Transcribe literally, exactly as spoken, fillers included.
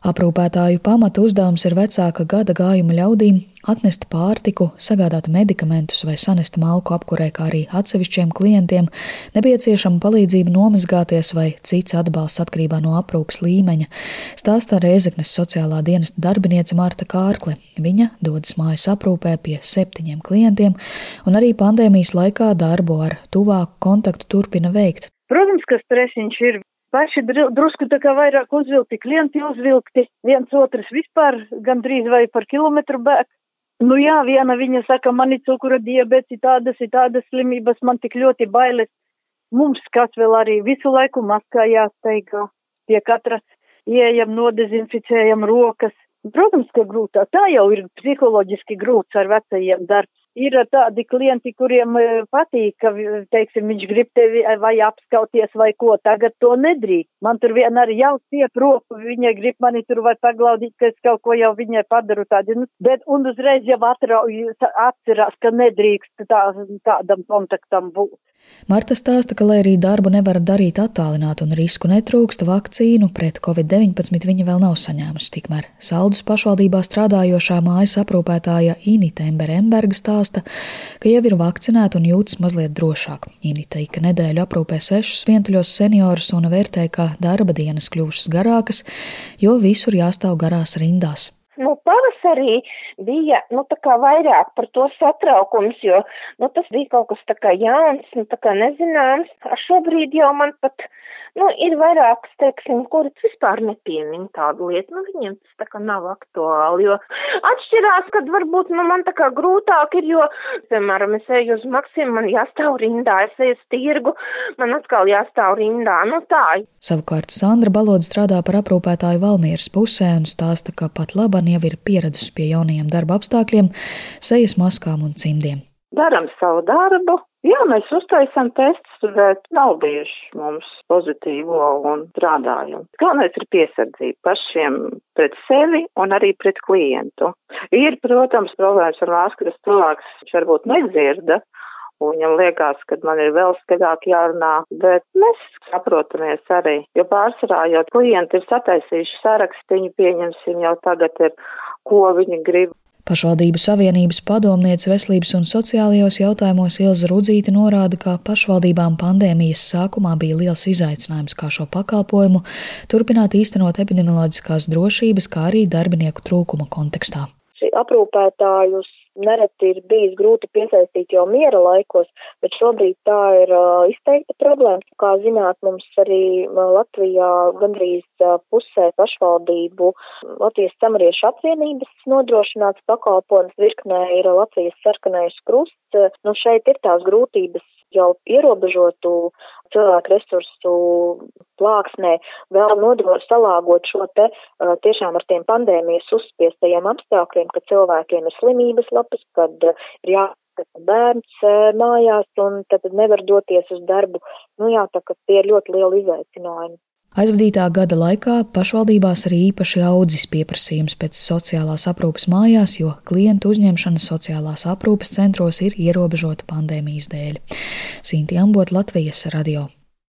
Aprūpētāju pamata uzdevums ir vecāka gada gājuma ļaudīm atnest pārtiku, sagādāt medikamentus vai sanest malku apkurē, kā arī atsevišķiem klientiem nepieciešama palīdzība nomazgāties vai cits atbalsts atkarībā no aprūpes līmeņa, stāstā Rēzeknes sociālā dienesta darbiniece Marta Kārkle. Viņa dodas mājas aprūpē pie septiņiem klientiem un arī pandēmijas laikā darbu ar tuvāku kontaktu turpina veikt. Protams, ka stresiņš ir. Paši drusku tā kā vairāk uzvilkti, klienti uzvilkti, viens otrs vispār gandrīz vai par kilometru bēg. Nu jā, viena viņa saka, man ir cukura diabeti, tādas ir tādas slimības, man tik ļoti bailes. Mums kāds vēl arī visu laiku maskā jāsteigā. Pie katra ieejam, nodezinficējam rokas. Protams, ka grūtā. Tā jau ir psiholoģiski grūts ar vecajiem darbs. Ir tādi klienti, kuriem patīk, ka, teiksim, viņš grib tevi vai apskauties vai ko, tagad to nedrīkst. Man tur vienmēr jau stiep roku, viņa grib mani tur vai paglaudīt, ka es kaut ko jau viņai padaru tādi, nu, bet un uzreiz jau atrauj, atcerās, ka nedrīkst tā, tādam kontaktam būt. Marta stāsta, ka, lai arī darbu nevar darīt attālināt un risku netrūkst, vakcīnu pret covid deviņpadsmit viņa vēl nav saņēmusi. Tikmēr Saldus pašvaldībā strādājošā mājas aprūpētāja Inita Emberemberga stāsta, ka jau ir vakcinēta un jūtas mazliet drošāk. Inita ik nedēļu aprūpē sešus vientuļos seniorus un vērtē, ka darba dienas kļūšas garākas, jo visur jāstāv garās rindās. Nu, pavasarī bija, nu, tā kā vairāk par to satraukums, jo, nu, tas bija kaut kas tā kā jauns, nu, tā kā nezināms. Ar šobrīd jau man pat, nu, ir vairākas, teiksim, kuri vispār nepiemin tādu lietu, nu, viņiem tas tā kā nav aktuāli, jo atšķirās, kad varbūt, nu, man tā kā grūtāk ir, jo, piemēram, es eju uz Maksimu, man jāstāv rindā, es eju uz tirgu, man atkal jāstāv rindā, nu, tā. Savukārt Sandra Baloda strādā par aprūpētāju Valmieras pusē un stāsta, ka pat laban jau ir pieradusi pie jaunajiem darba apstākļiem, sejas maskām un cimdiem. Daram savu darbu. Jā, mēs uztaisam testus, bet nav bijuši mums pozitīvo un strādājam. Galvenais ir piesardzība pašiem pret sevi un arī pret klientu. Ir, protams, problēmas ar masku, kas cilvēks varbūt nedzirda, un viņam liekas, ka man ir vēl skaļāk jārunā, bet mēs saprotamies arī, jo pārsvarā jau klienti ir sataisījuši sarakstiņu, pieņemsim jau tagad ir, ko viņi grib. Pašvaldību savienības padomniece veselības un sociālajos jautājumos Ilza Rudzīte norāda, ka pašvaldībām pandēmijas sākumā bija liels izaicinājums, kā šo pakalpojumu turpināt īstenot epidemioloģiskās drošības, kā arī darbinieku trūkuma kontekstā. Aprūpētājus nereti ir bijis grūti piesaistīt jau miera laikos, bet šobrīd tā ir uh, izteikta problēma. Kā zināt, mums arī Latvijā gandrīz uh, pusē pašvaldību Latvijas Samariešu apvienības nodrošināts pakalpojums, virknē ir Latvijas sarkanais krusts. Nu, šeit ir tās grūtības jau ierobežotu cilvēku resursu plāksnē, vēl nodrošināt salāgot šo te uh, tiešām ar tiem pandēmijas uzspiestajiem apstākļiem, kad cilvēkiem ir slimības lapas, kad uh, ir jāskata bērns uh, mājās un tad nevar doties uz darbu. Nu jā, tā ka tie ir ļoti lieli izaicinājumi. Aizvadītā gada laikā pašvaldībās arī īpaši audzis pieprasījums pēc sociālās aprūpes mājās, jo klientu uzņemšana sociālās aprūpes centros ir ierobežota pandēmijas dēļ. Sinti Ambot, Latvijas radio.